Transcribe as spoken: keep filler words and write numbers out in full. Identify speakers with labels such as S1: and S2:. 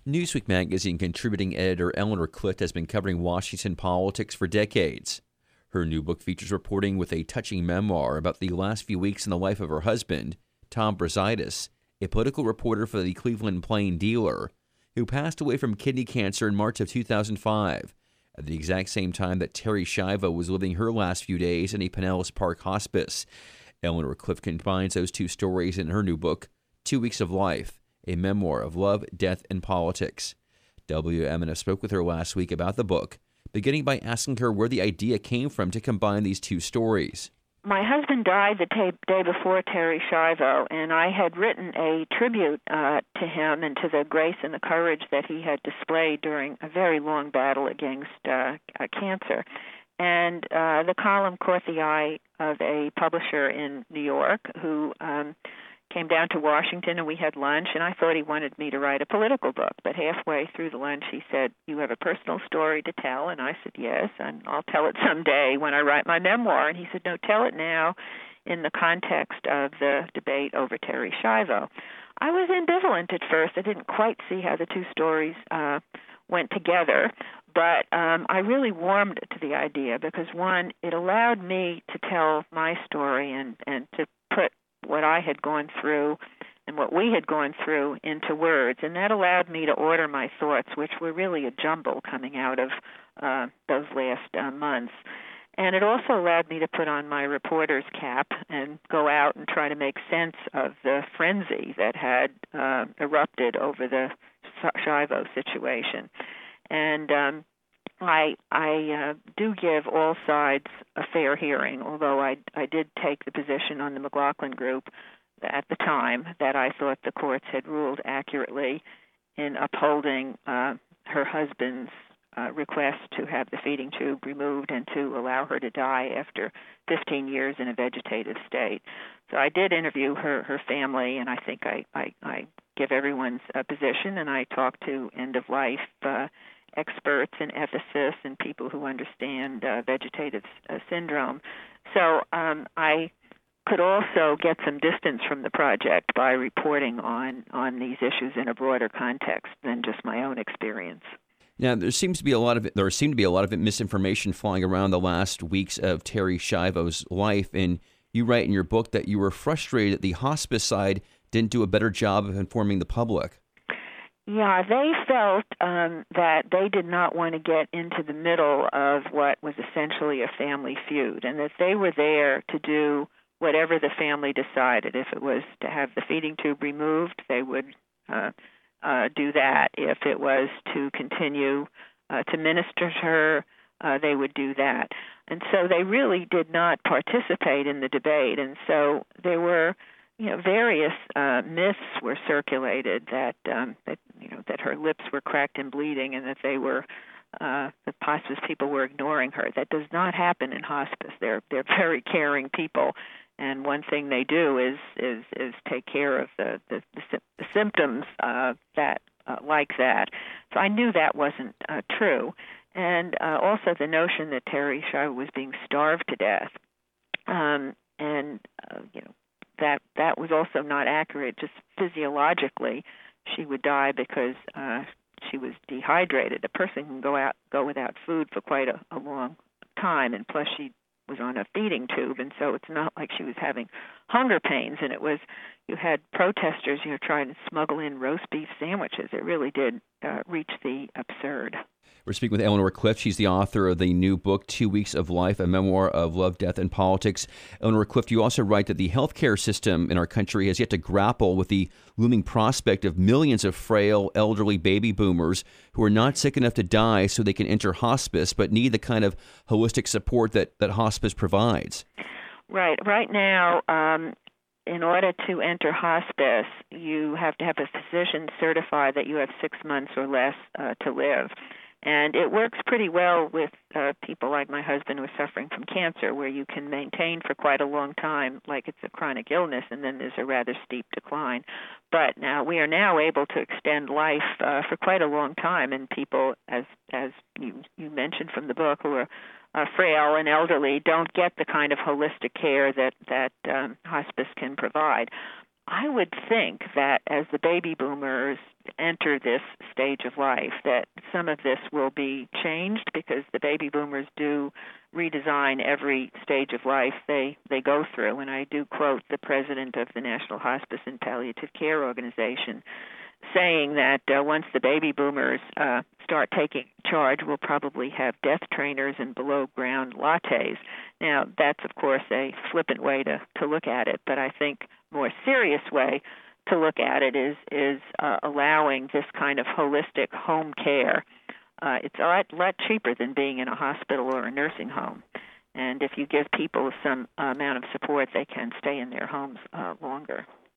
S1: Newsweek magazine contributing editor Eleanor Clift has been covering Washington politics for decades. Her new book features reporting with a touching memoir about the last few weeks in the life of her husband, Tom Brazaitis, a political reporter for the Cleveland Plain Dealer, who passed away from kidney cancer in March of two thousand five, at the exact same time that Terri Schiavo was living her last few days in a Pinellas Park hospice. Eleanor Clift combines those two stories in her new book, Two Weeks of Life, a memoir of love, death, and politics. W M N F spoke with her last week about the book, beginning by asking her where the idea came from to combine these two stories.
S2: My husband died the t- day before Terri Schiavo, and I had written a tribute uh, to him and to the grace and the courage that he had displayed during a very long battle against uh, uh, cancer. And uh, the column caught the eye of a publisher in New York who um, came down to Washington, and we had lunch, and I thought he wanted me to write a political book. But halfway through the lunch, he said, "You have a personal story to tell?" And I said, "Yes, and I'll tell it someday when I write my memoir." And he said, "No, tell it now in the context of the debate over Terri Schiavo." I was ambivalent at first. I didn't quite see how the two stories uh, went together, but um, I really warmed to the idea because, one, it allowed me to tell my story and, and to put what I had gone through and what we had gone through into words, and that allowed me to order my thoughts, which were really a jumble coming out of uh, those last uh, months. And it also allowed me to put on my reporter's cap and go out and try to make sense of the frenzy that had uh, erupted over the Schiavo situation. And um, I, I uh, do give all sides a fair hearing, although I, I did take the position on the McLaughlin Group at the time that I thought the courts had ruled accurately in upholding uh, her husband's uh, request to have the feeding tube removed and to allow her to die after fifteen years in a vegetative state. So I did interview her, her family, and I think I, I, I give everyone's uh, position, and I talked to end-of-life uh, experts and ethicists and people who understand uh, vegetative uh, syndrome. So um, I could also get some distance from the project by reporting on, on these issues in a broader context than just my own experience.
S1: Now, there seems to be a lot of there seemed to be a lot of misinformation flying around the last weeks of Terri Schiavo's life, and you write in your book that you were frustrated that the hospice side didn't do a better job of informing the public.
S2: Yeah, they felt um, that they did not want to get into the middle of what was essentially a family feud, and that they were there to do whatever the family decided. If it was to have the feeding tube removed, they would uh, uh, do that. If it was to continue uh, to minister to her, uh, they would do that. And so they really did not participate in the debate, and so there were You know, various uh, myths were circulated that um, that you know that her lips were cracked and bleeding, and that they were uh, the hospice people were ignoring her. That does not happen in hospice. They're they're very caring people, and one thing they do is is is take care of the the, the, the symptoms uh, that uh, like that. So I knew that wasn't uh, true, and uh, also the notion that Terri Schiavo was being starved to death, um, and uh, you know. That that was also not accurate. Just physiologically, she would die because uh, she was dehydrated. A person can go out go without food for quite a, a long time, and plus she was on a feeding tube, and so it's not like she was having hunger pains. And it was you had protesters, you know, trying to smuggle in roast beef sandwiches. It really did uh, reach the absurd.
S1: We're speaking with Eleanor Clift. She's the author of the new book, Two Weeks of Life, a memoir of love, death, and politics. Eleanor Clift, you also write that the healthcare system in our country has yet to grapple with the looming prospect of millions of frail, elderly baby boomers who are not sick enough to die so they can enter hospice, but need the kind of holistic support that, that hospice provides.
S2: Right. Right now, um, in order to enter hospice, you have to have a physician certify that you have six months or less uh, to live. And it works pretty well with uh, people like my husband who is suffering from cancer, where you can maintain for quite a long time like it's a chronic illness, and then there's a rather steep decline. But now we are now able to extend life uh, for quite a long time, and people, as as you, you mentioned from the book, who are uh, frail and elderly don't get the kind of holistic care that, that um, hospice can provide. I would think that as the baby boomers enter this stage of life, that some of this will be changed because the baby boomers do redesign every stage of life they, they go through. And I do quote the president of the National Hospice and Palliative Care Organization saying that uh, once the baby boomers uh, start taking charge, we'll probably have death trainers and below-ground lattes. Now, that's, of course, a flippant way to, to look at it, but I think a more serious way to look at it is, is uh, allowing this kind of holistic home care. Uh, it's a lot, lot cheaper than being in a hospital or a nursing home. And if you give people some uh, amount of support, they can stay in their homes uh, longer.